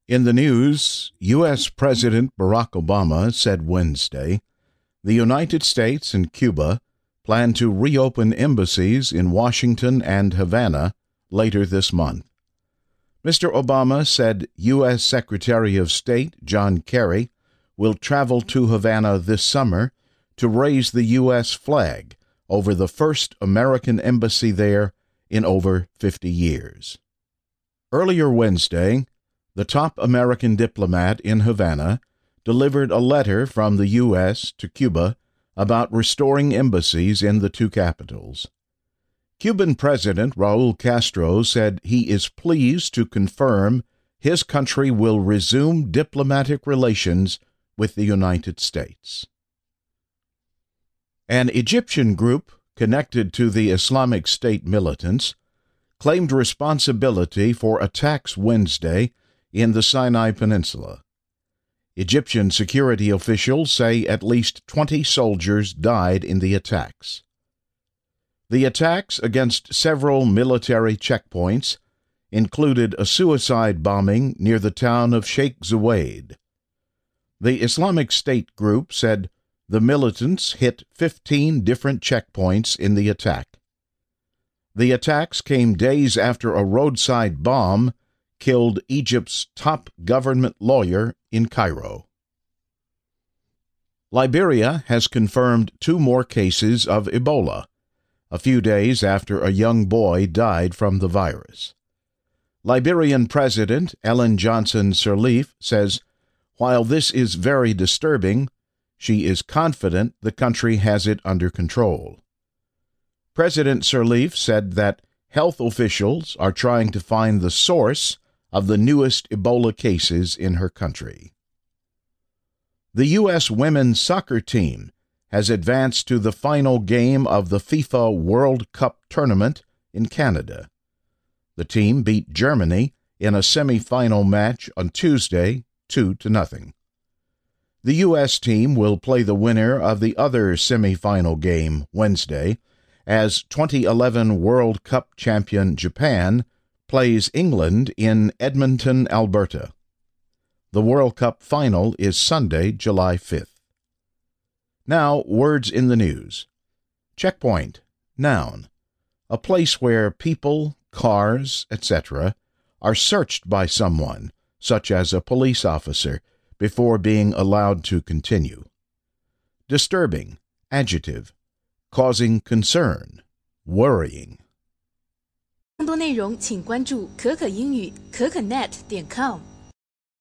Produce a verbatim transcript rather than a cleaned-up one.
In the news, U S. President Barack Obama said Wednesday the United States and Cuba plan to reopen embassies in Washington and Havana later this month. Mister Obama said U S. Secretary of State John Kerry will travel to Havana this summer to raise the U S flag over the first American embassy there in over fifty years. Earlier Wednesday, the top American diplomat in Havana delivered a letter from the U S to Cuba about restoring embassies in the two capitals. Cuban President Raul Castro said he is pleased to confirm his country will resume diplomatic relations with the United States. An Egyptian group connected to the Islamic State militants claimed responsibility for attacks Wednesday in the Sinai Peninsula. Egyptian security officials say at least twenty soldiers died in the attacks. The attacks against several military checkpoints included a suicide bombing near the town of Sheikh Zuweid. The Islamic State group said the militants hit fifteen different checkpoints in the attack. The attacks came days after a roadside bomb killed Egypt's top government lawyer in Cairo. Liberia has confirmed two more cases of Ebola, a few days after a young boy died from the virus. Liberian President Ellen Johnson Sirleaf says, while this is very disturbing, she is confident the country has it under control. President Sirleaf said that health officials are trying to find the source of the newest Ebola cases in her country. The U S women's soccer team has advanced to the final game of the FIFA World Cup tournament in Canada. The team beat Germany in a semi-final match on Tuesday, two to nothing. The U S team will play the winner of the other semi-final game Wednesday as twenty eleven World Cup champion Japan plays England in Edmonton, Alberta. The World Cup final is Sunday, July fifth. Now, words in the news. Checkpoint, noun, a place where people, cars, et cetera are searched by someone, such as a police officer, before being allowed to continue. Disturbing, adjective, causing concern, worrying. 更多内容请关注可可英语可可 net 点 com。